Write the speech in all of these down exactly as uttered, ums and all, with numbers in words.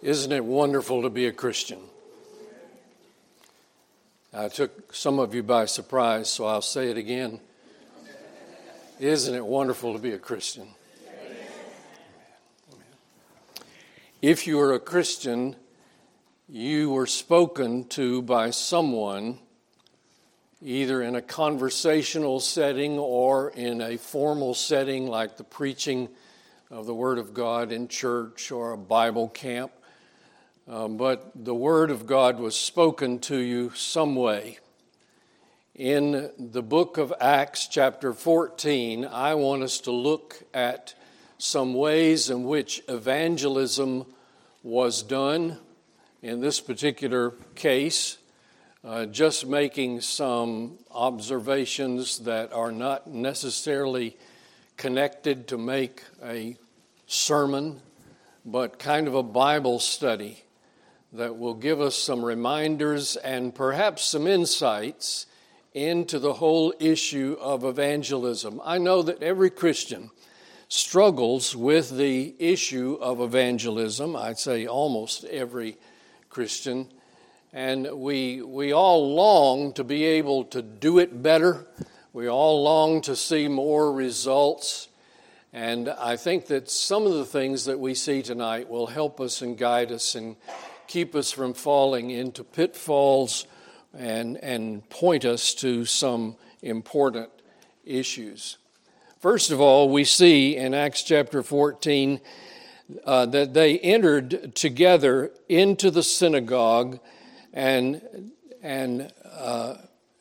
Isn't it wonderful to be a Christian? I took some of you by surprise, so I'll say it again. Isn't it wonderful to be a Christian? If you are a Christian, you were spoken to by someone, either in a conversational setting or in a formal setting like the preaching of the Word of God in church or a Bible camp. Um, but the Word of God was spoken to you some way. In the book of Acts, chapter fourteen, I want us to look at some ways in which evangelism was done. In this particular case, uh, just making some observations that are not necessarily connected to make a sermon, but kind of a Bible study that will give us some reminders and perhaps some insights into the whole issue of evangelism. I know that every Christian struggles with the issue of evangelism. I'd say almost every Christian. And we we all long to be able to do it better. We all long to see more results. And I think that some of the things that we see tonight will help us and guide us and keep us from falling into pitfalls and, and point us to some important issues. First of all, we see in Acts chapter fourteen uh, that they entered together into the synagogue and, and uh,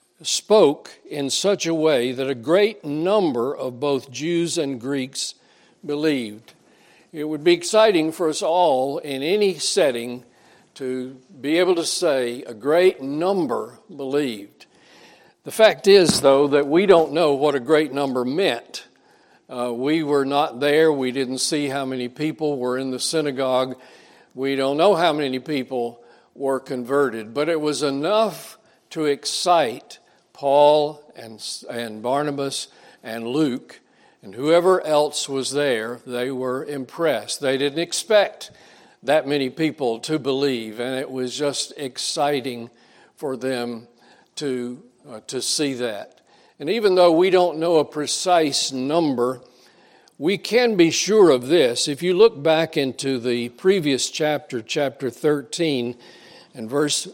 spoke in such a way that a great number of both Jews and Greeks believed. It would be exciting for us all in any setting to be able to say a great number believed. The fact is, though, that we don't know what a great number meant. Uh, we were not there. We didn't see how many people were in the synagogue. We don't know how many people were converted. But it was enough to excite Paul and, and Barnabas and Luke and whoever else was there. They were impressed. They didn't expect that many people to believe, and it was just exciting for them to uh, to see that. And even though we don't know a precise number, we can be sure of this. If you look back into the previous chapter, chapter thirteen, and verse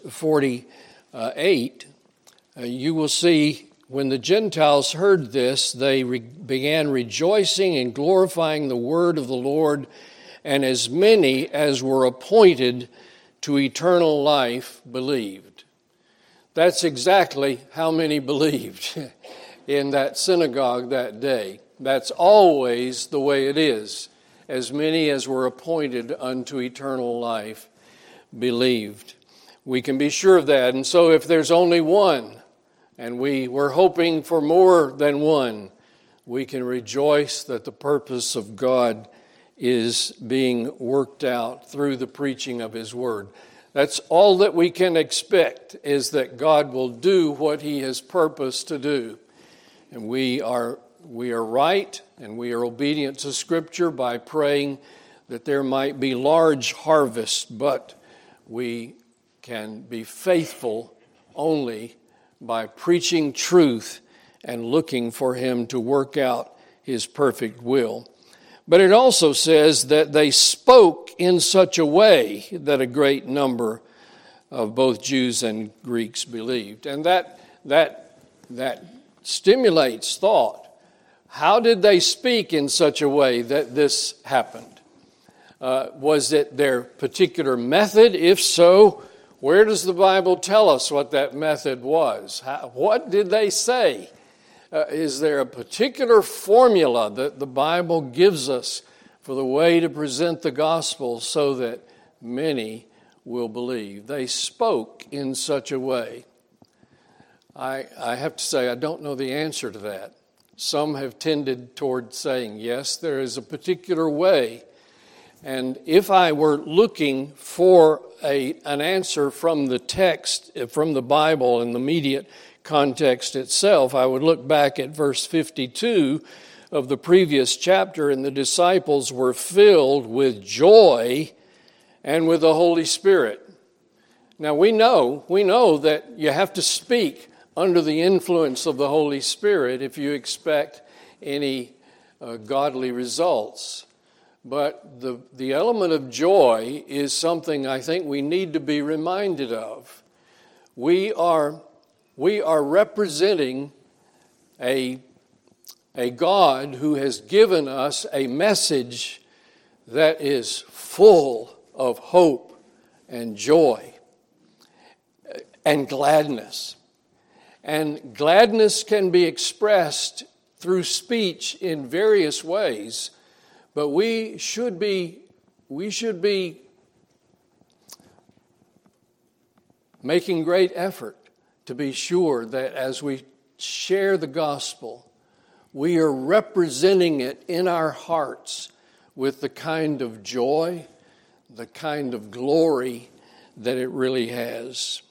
forty-eight, uh, you will see when the Gentiles heard this, they re- began rejoicing and glorifying the word of the Lord, and as many as were appointed to eternal life believed. That's exactly how many believed in that synagogue that day. That's always the way it is. As many as were appointed unto eternal life believed. We can be sure of that. And so if there's only one, and we were hoping for more than one, we can rejoice that the purpose of God is being worked out through the preaching of His Word. That's all that we can expect, is that God will do what He has purposed to do. And we are we are right and we are obedient to Scripture by praying that there might be large harvest, but we can be faithful only by preaching truth and looking for Him to work out His perfect will. But it also says that they spoke in such a way that a great number of both Jews and Greeks believed. And that that that stimulates thought. How did they speak in such a way that this happened? Uh, was it their particular method? If so, where does the Bible tell us what that method was? How, what did they say? Uh, is there a particular formula that the Bible gives us for the way to present the gospel so that many will believe? They spoke in such a way. I, I have to say, I don't know the answer to that. Some have tended toward saying, yes, there is a particular way. And if I were looking for a, an answer from the text, from the Bible in the immediate context itself, I would look back at verse fifty-two of the previous chapter, and the disciples were filled with joy and with the Holy Spirit. Now we know, we know that you have to speak under the influence of the Holy Spirit if you expect any uh, godly results. But the, the element of joy is something I think we need to be reminded of. We are, we are representing a, a God who has given us a message that is full of hope and joy and gladness. And gladness can be expressed through speech in various ways, but we should be we should be making great effort to be sure that as we share the gospel, we are representing it in our hearts with the kind of joy, the kind of glory that it really has.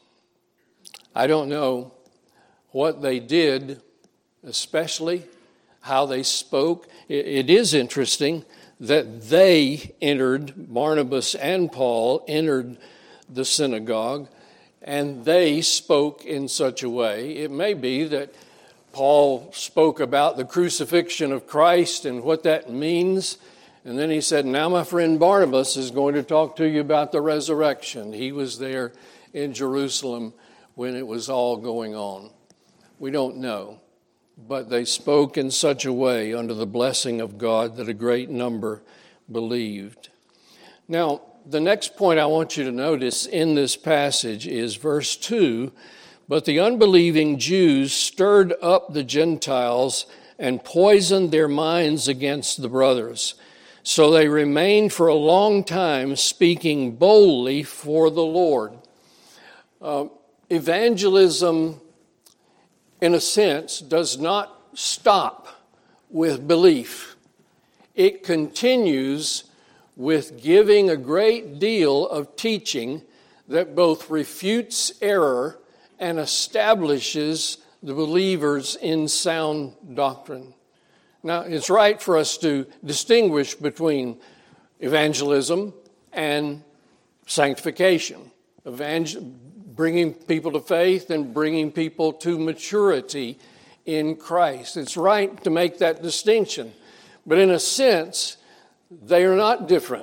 I don't know what they did, especially how they spoke. It is interesting that they entered, Barnabas and Paul entered the synagogue, and they spoke in such a way. It may be that Paul spoke about the crucifixion of Christ and what that means, and then he said, now my friend Barnabas is going to talk to you about the resurrection. He was there in Jerusalem when it was all going on. We don't know, but they spoke in such a way under the blessing of God that a great number believed. Now, the next point I want you to notice in this passage is verse two, but the unbelieving Jews stirred up the Gentiles and poisoned their minds against the brothers. So they remained for a long time speaking boldly for the Lord. Uh, evangelism, in a sense, does not stop with belief. It continues with giving a great deal of teaching that both refutes error and establishes the believers in sound doctrine. Now, it's right for us to distinguish between evangelism and sanctification. Evangel- bringing people to faith and bringing people to maturity in Christ. It's right to make that distinction. But in a sense, they are not different.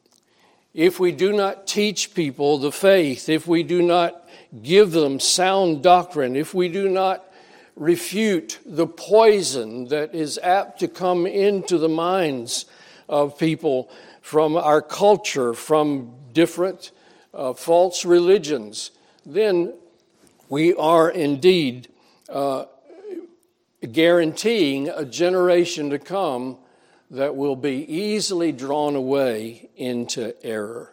If we do not teach people the faith, if we do not give them sound doctrine, if we do not refute the poison that is apt to come into the minds of people from our culture, from different uh, false religions, then we are indeed uh, guaranteeing a generation to come that will be easily drawn away into error.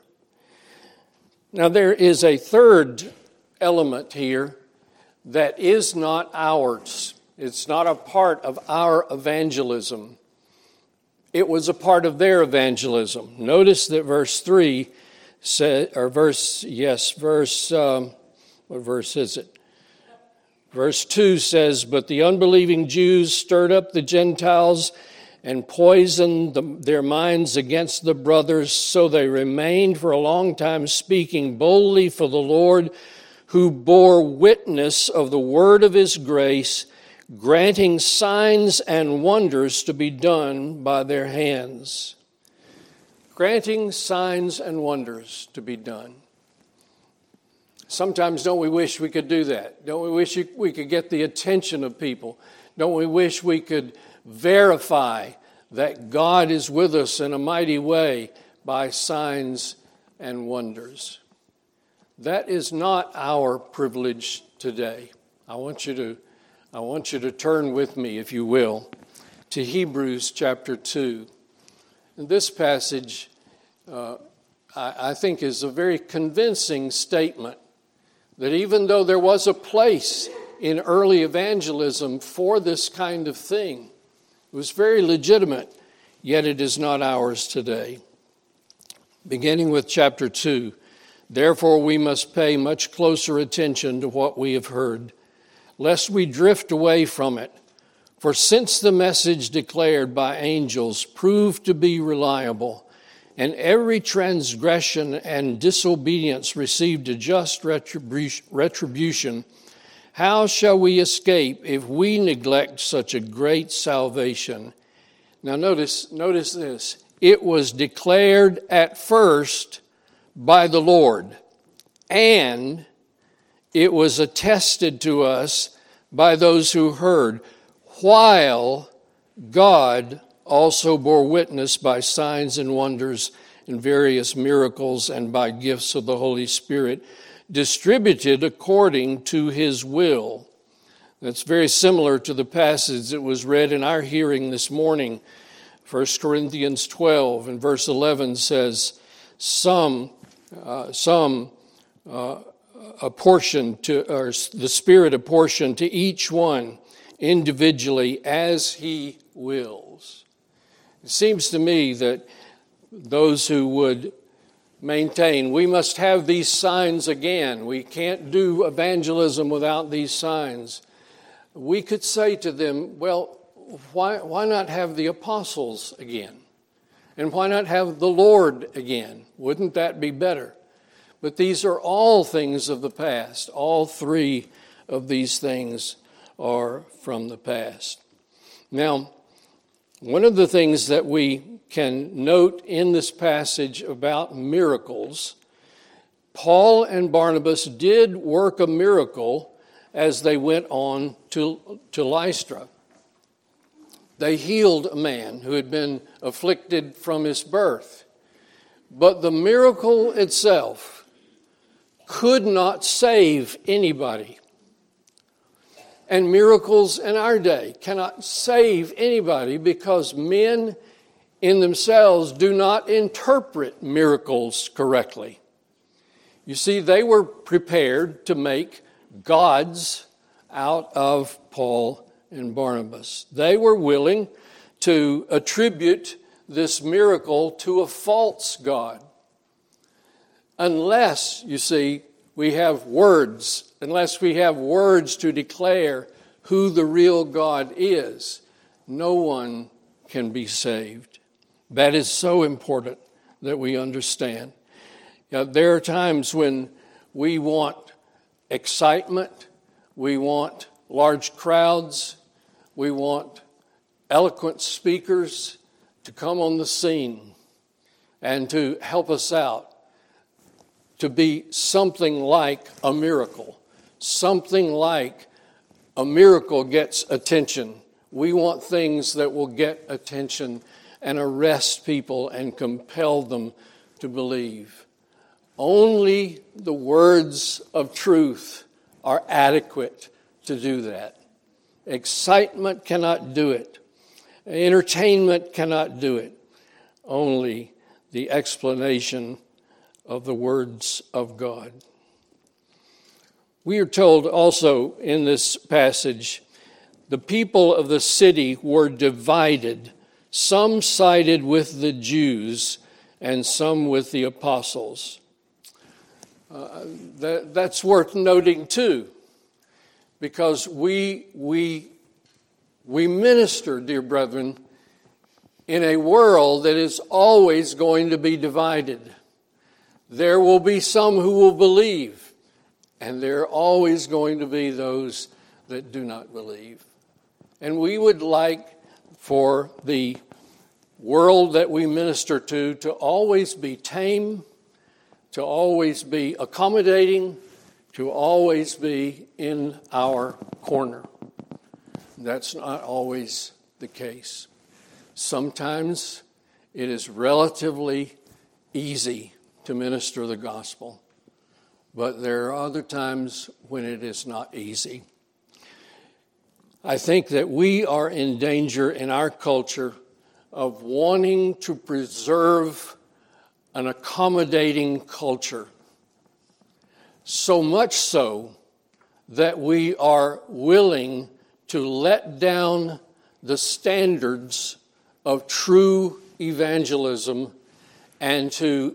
Now, there is a third element here that is not ours. It's not a part of our evangelism. It was a part of their evangelism. Notice that verse three says, or verse, yes, verse, um, what verse is it? Verse two says, but the unbelieving Jews stirred up the Gentiles and poisoned the, their minds against the brothers, so they remained for a long time speaking boldly for the Lord, who bore witness of the word of his grace, granting signs and wonders to be done by their hands. Granting signs and wonders to be done. Sometimes don't we wish we could do that? Don't we wish we could get the attention of people? Don't we wish we could verify that God is with us in a mighty way by signs and wonders? That is not our privilege today. I want you to, I want you to turn with me, if you will, to Hebrews chapter two. And this passage, uh, I, I think, is a very convincing statement that even though there was a place in early evangelism for this kind of thing, it was very legitimate, yet it is not ours today. Beginning with chapter two, therefore we must pay much closer attention to what we have heard, lest we drift away from it. For since the message declared by angels proved to be reliable, and every transgression and disobedience received a just retribution, how shall we escape if we neglect such a great salvation? Now notice, notice this. It was declared at first by the Lord, and it was attested to us by those who heard, while God also bore witness by signs and wonders and various miracles and by gifts of the Holy Spirit, distributed according to his will. That's very similar to the passage that was read in our hearing this morning. First Corinthians twelve and verse eleven says, some, uh, some uh, apportion to, or the Spirit apportioned to each one individually as he wills. It seems to me that those who would maintain we must have these signs again, we can't do evangelism without these signs, we could say to them, well, why, why not have the apostles again? And why not have the Lord again? Wouldn't that be better? But these are all things of the past. All three of these things are from the past. Now, one of the things that we can note in this passage about miracles, Paul and Barnabas did work a miracle as they went on to, to Lystra. They healed a man who had been afflicted from his birth. But the miracle itself could not save anybody. And miracles in our day cannot save anybody because men in themselves do not interpret miracles correctly. You see, they were prepared to make gods out of Paul and Barnabas. They were willing to attribute this miracle to a false god. Unless, you see, we have words, unless we have words to declare who the real God is, no one can be saved. That is so important that we understand. Now, there are times when we want excitement, we want large crowds, we want eloquent speakers to come on the scene and to help us out, to be something like a miracle, something like a miracle gets attention. We want things that will get attention and arrest people and compel them to believe. Only the words of truth are adequate to do that. Excitement cannot do it. Entertainment cannot do it. Only the explanation of the words of God. We are told also in this passage, the people of the city were divided. Some sided with the Jews and some with the apostles. Uh, that, that's worth noting too, because we, we, we minister, dear brethren, in a world that is always going to be divided. There will be some who will believe, and there are always going to be those that do not believe. And we would like for the world that we minister to to always be tame, to always be accommodating, to always be in our corner. That's not always the case. Sometimes it is relatively easy to minister the gospel, but there are other times when it is not easy. I think that we are in danger in our culture of wanting to preserve an accommodating culture, so much so that we are willing to let down the standards of true evangelism and to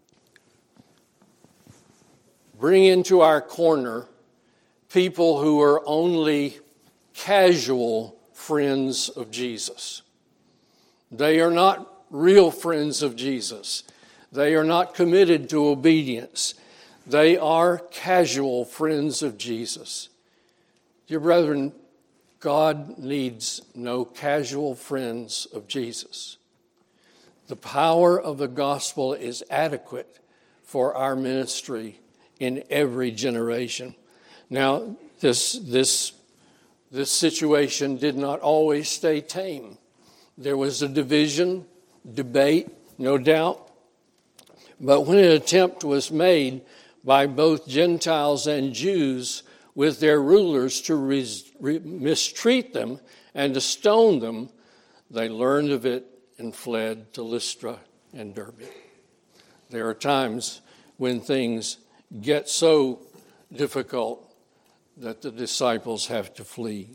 bring into our corner people who are only casual friends of Jesus. They are not real friends of Jesus. They are not committed to obedience. They are casual friends of Jesus. Dear brethren, God needs no casual friends of Jesus. The power of the gospel is adequate for our ministry in every generation. Now, this, this, this situation did not always stay tame. There was a division, debate, no doubt. But when an attempt was made by both Gentiles and Jews with their rulers to res- re- mistreat them and to stone them, they learned of it and fled to Lystra and Derbe. There are times when things get so difficult that the disciples have to flee.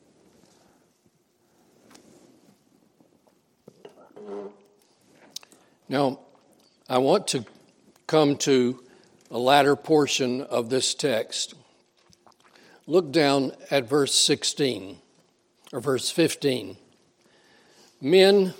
Now, I want to come to a latter portion of this text. Look down at verse sixteen, or verse fifteen. Men,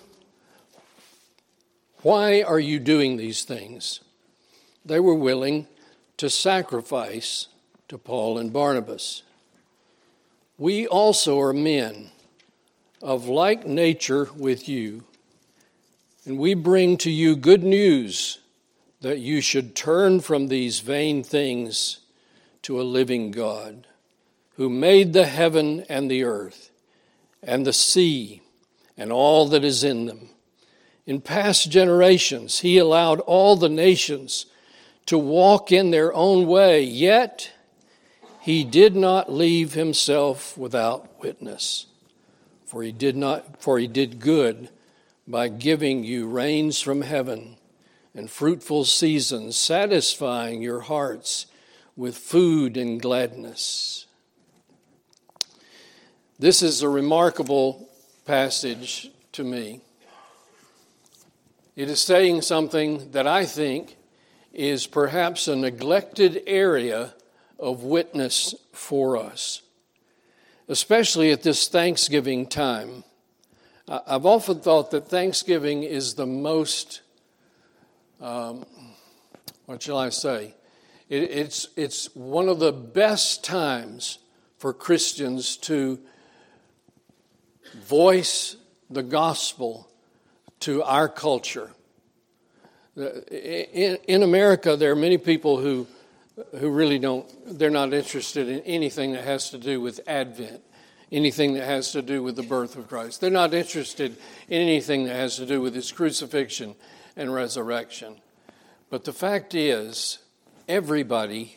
why are you doing these things? They were willing to sacrifice to Paul and Barnabas. We also are men of like nature with you, and we bring to you good news that you should turn from these vain things to a living God, who made the heaven and the earth and the sea and all that is in them. In past generations, he allowed all the nations to walk in their own way, yet he did not leave himself without witness. For he did not, for he did good by giving you rains from heaven and fruitful seasons, satisfying your hearts with food and gladness. This is a remarkable passage to me. It is saying something that I think is perhaps a neglected area of witness for us, especially at this Thanksgiving time. I've often thought that Thanksgiving is the most, um, what shall I say? It, it's, it's one of the best times for Christians to voice the gospel to our culture. In, in America, there are many people who who really don't, they're not interested in anything that has to do with Advent, anything that has to do with the birth of Christ. They're not interested in anything that has to do with his crucifixion and resurrection. But the fact is, everybody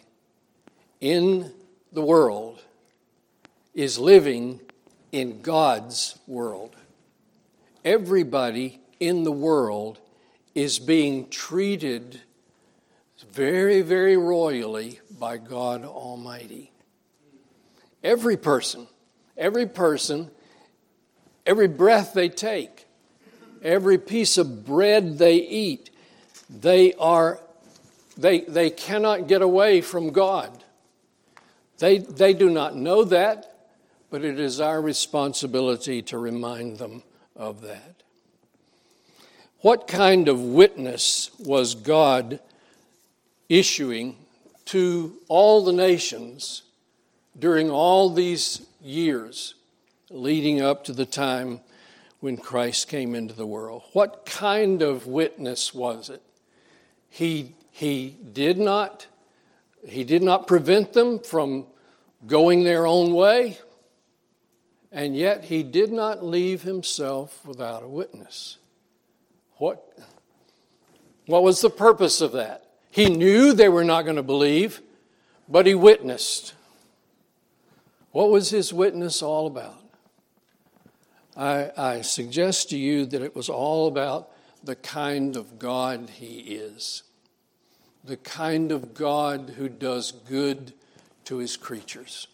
in the world is living in God's world. Everybody in the world is being treated very, very royally by God Almighty. Every person, every person, every breath they take, every piece of bread they eat, they are, they, they cannot get away from God. They, they do not know that, but it is our responsibility to remind them of that. What kind of witness was God issuing to all the nations during all these years leading up to the time when Christ came into the world? What kind of witness was it? He, he did not, he did not prevent them from going their own way, and yet he did not leave himself without a witness. What, what was the purpose of that? He knew they were not going to believe, but he witnessed. What was his witness all about? I, I suggest to you that it was all about the kind of God he is. The kind of God who does good to his creatures.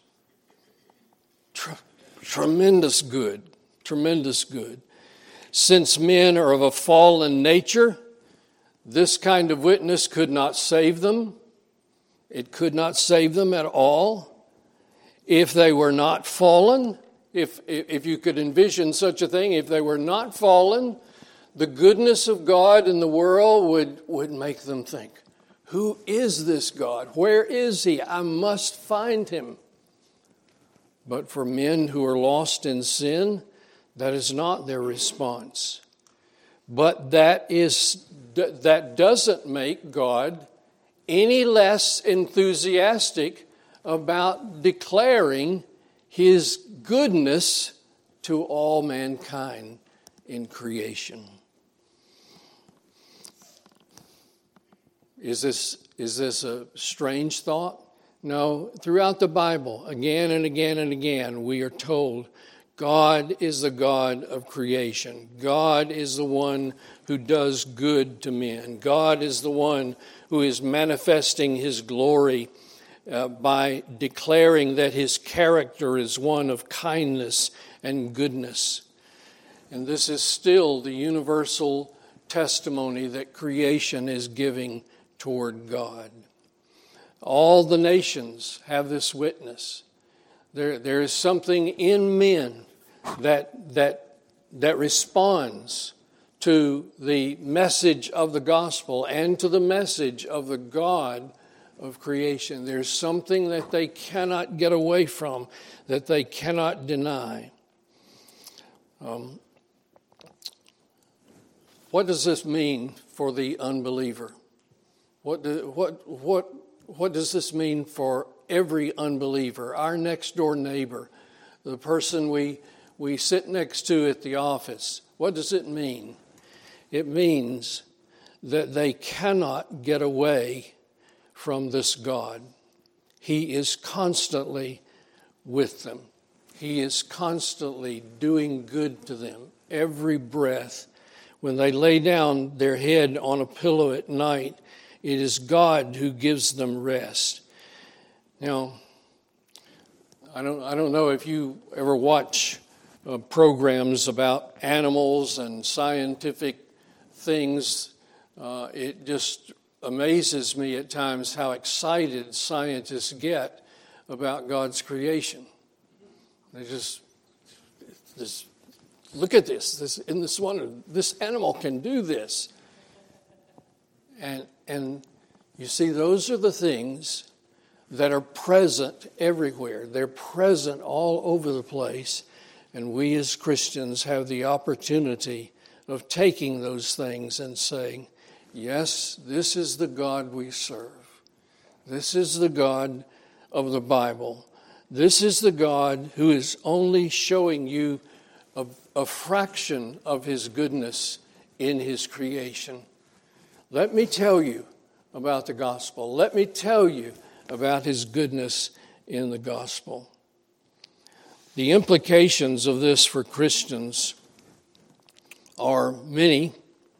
Tre- tremendous good. Tremendous good. Since men are of a fallen nature, this kind of witness could not save them. It could not save them at all. If they were not fallen, if, if you could envision such a thing, if they were not fallen, the goodness of God in the world would, would make them think, who is this God? Where is he? I must find him. But for men who are lost in sin, that is not their response. But that is that doesn't make God any less enthusiastic about declaring his goodness to all mankind in creation. Is this, is this a strange thought? No. Throughout the Bible, again and again and again, we are told God is the God of creation. God is the one who does good to men. God is the one who is manifesting his glory uh, by declaring that his character is one of kindness and goodness. And this is still the universal testimony that creation is giving toward God. All the nations have this witness. There, there is something in men that, that, that responds to the message of the gospel and to the message of the God of creation. There's something that they cannot get away from, that they cannot deny. Um, what does this mean for the unbeliever? What do, what what what does this mean for every unbeliever, our next door neighbor, the person we we sit next to at the office? What does it mean? It means that they cannot get away from this God. He is constantly with them. He is constantly doing good to them every breath. When they lay down their head on a pillow at night, it is God who gives them rest. Now, I don't I don't know if you ever watch uh, programs about animals and scientific things. Uh, it just amazes me at times how excited scientists get about God's creation. They just, just look at this. This in this one, this animal can do this. And and you see, those are the things that are present everywhere. They're present all over the place. And we as Christians have the opportunity of taking those things and saying, yes, this is the God we serve. This is the God of the Bible. This is the God who is only showing you a, a fraction of his goodness in his creation. Let me tell you about the gospel. Let me tell you about his goodness in the gospel. The implications of this for Christians are many.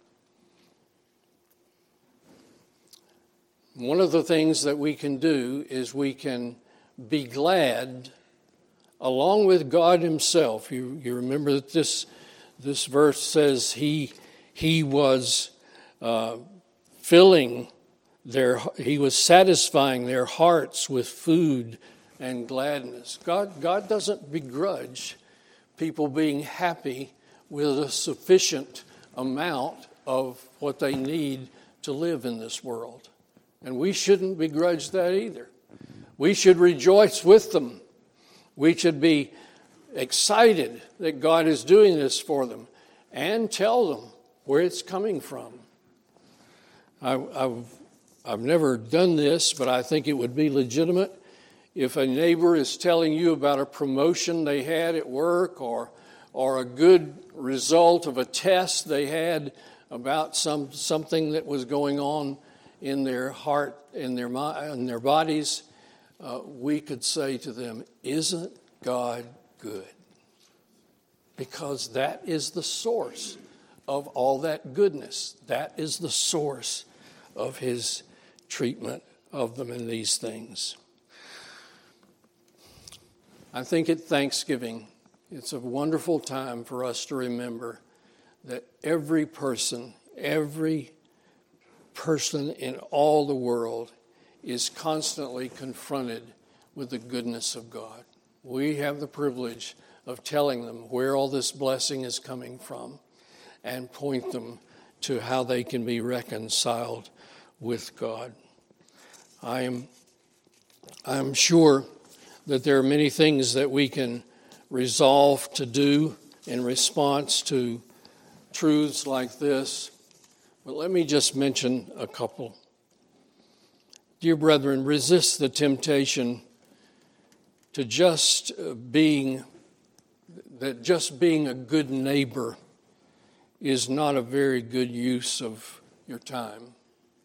One of the things that we can do is we can be glad along with God himself. You, you remember that this, this verse says he, he was uh, filling their, he was satisfying their hearts with food and gladness. God, God doesn't begrudge people being happy with a sufficient amount of what they need to live in this world. And we shouldn't begrudge that either. We should rejoice with them. We should be excited that God is doing this for them and tell them where it's coming from. I, I've, I've never done this, but I think it would be legitimate if a neighbor is telling you about a promotion they had at work or or a good result of a test they had about some something that was going on in their heart, in their in their bodies, uh, we could say to them, "Isn't God good?" Because that is the source of all that goodness. That is the source of his treatment of them in these things. I think at Thanksgiving, it's a wonderful time for us to remember that every person, every person in all the world is constantly confronted with the goodness of God. We have the privilege of telling them where all this blessing is coming from. and point them to how they can be reconciled with God. I am, I am sure that there are many things that we can resolve to do in response to truths like this, but let me just mention a couple. Dear brethren, resist the temptation to just being, that just being a good neighbor is not a very good use of your time.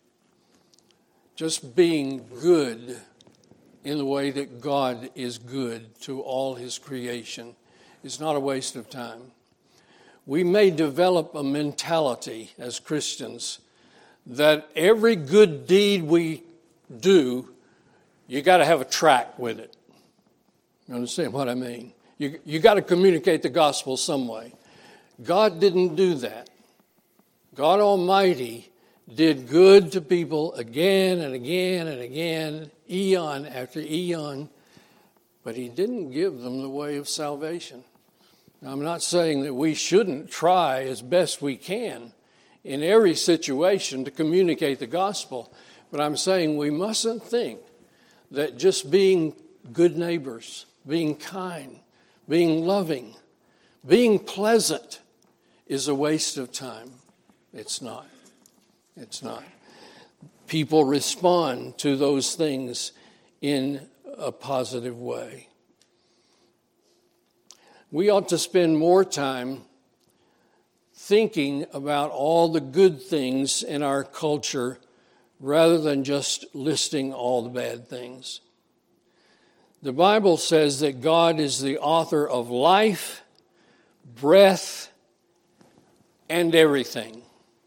Just being good in the way that God is good to all his creation is not a waste of time. We may develop a mentality as Christians that every good deed we do, you got to have a track with it. You understand what I mean? You you got to communicate the gospel some way. God didn't do that. God Almighty did good to people again and again and again, eon after eon, but he didn't give them the way of salvation. Now, I'm not saying that we shouldn't try as best we can in every situation to communicate the gospel, but I'm saying we mustn't think that just being good neighbors, being kind, being loving, being pleasant is a waste of time. It's not. It's not. People respond to those things in a positive way. We ought to spend more time thinking about all the good things in our culture rather than just listing all the bad things. The Bible says that God is the author of life, breath, and everything.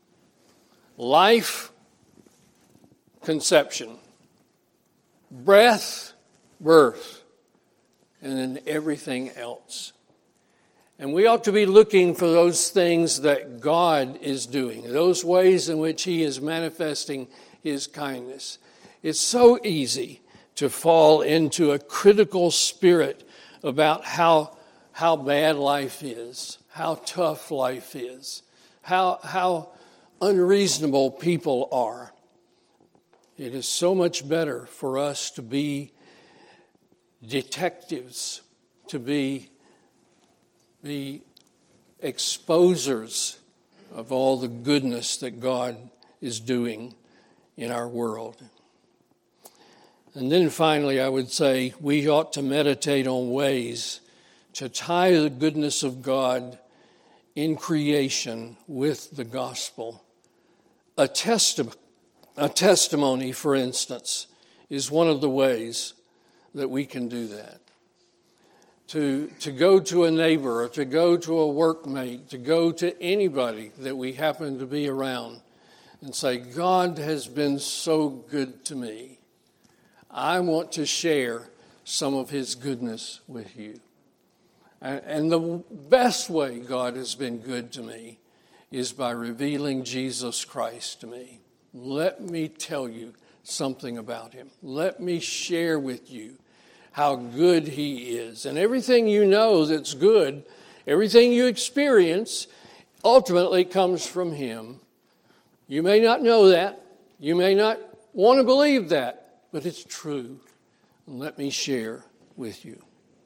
Life, conception. Breath, birth. And then everything else. And we ought to be looking for those things that God is doing, those ways in which he is manifesting his kindness. It's so easy to fall into a critical spirit about how, how bad life is, how tough life is, how, how unreasonable people are. It is so much better for us to be detectives, to be the exposers of all the goodness that God is doing in our world. And then finally, I would say we ought to meditate on ways to tie the goodness of God in creation with the gospel. A, testi- a testimony, for instance, is one of the ways that we can do that. To, to go to a neighbor or to go to a workmate, to go to anybody that we happen to be around and say, God has been so good to me. I want to share some of his goodness with you. And, and the best way God has been good to me is by revealing Jesus Christ to me. Let me tell you something about him. Let me share with you how good he is. And everything you know that's good, everything you experience, ultimately comes from him. You may not know that. You may not want to believe that, but it's true. And let me share with you.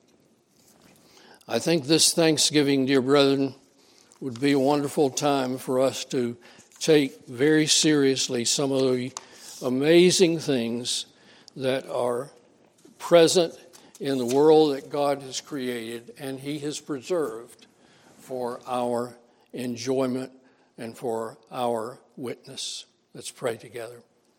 I think this Thanksgiving, dear brethren, would be a wonderful time for us to take very seriously some of the amazing things that are present in the world that God has created and he has preserved for our enjoyment and for our witness. Let's pray together.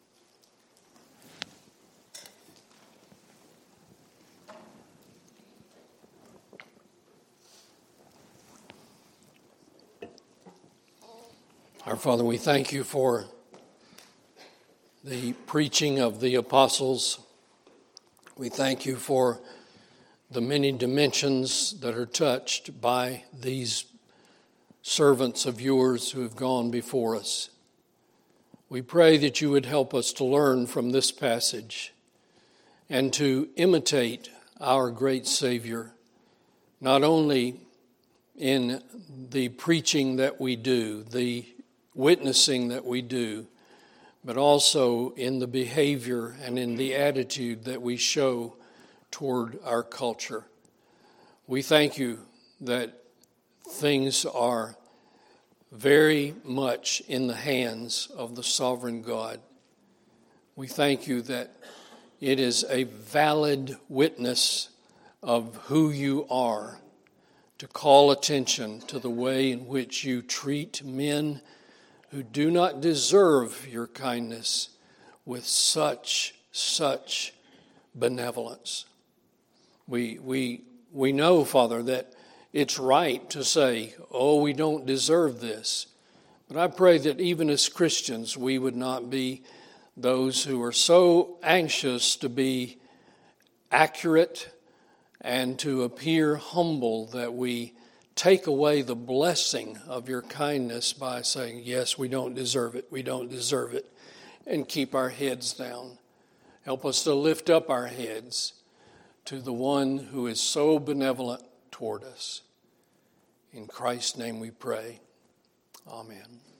Our Father, we thank you for the preaching of the apostles. We thank you for the many dimensions that are touched by these servants of yours who have gone before us. We pray that you would help us to learn from this passage and to imitate our great Savior, not only in the preaching that we do, the witnessing that we do, but also in the behavior and in the attitude that we show toward our culture. We thank you that things are very much in the hands of the sovereign God. We thank you that it is a valid witness of who you are to call attention to the way in which you treat men who do not deserve your kindness with such, such benevolence. We, we, we know, Father, that it's right to say, oh, we don't deserve this. But I pray that even as Christians, we would not be those who are so anxious to be accurate and to appear humble that we take away the blessing of your kindness by saying, yes, we don't deserve it, we don't deserve it, and keep our heads down. Help us to lift up our heads to the one who is so benevolent toward us. In Christ's name we pray. Amen.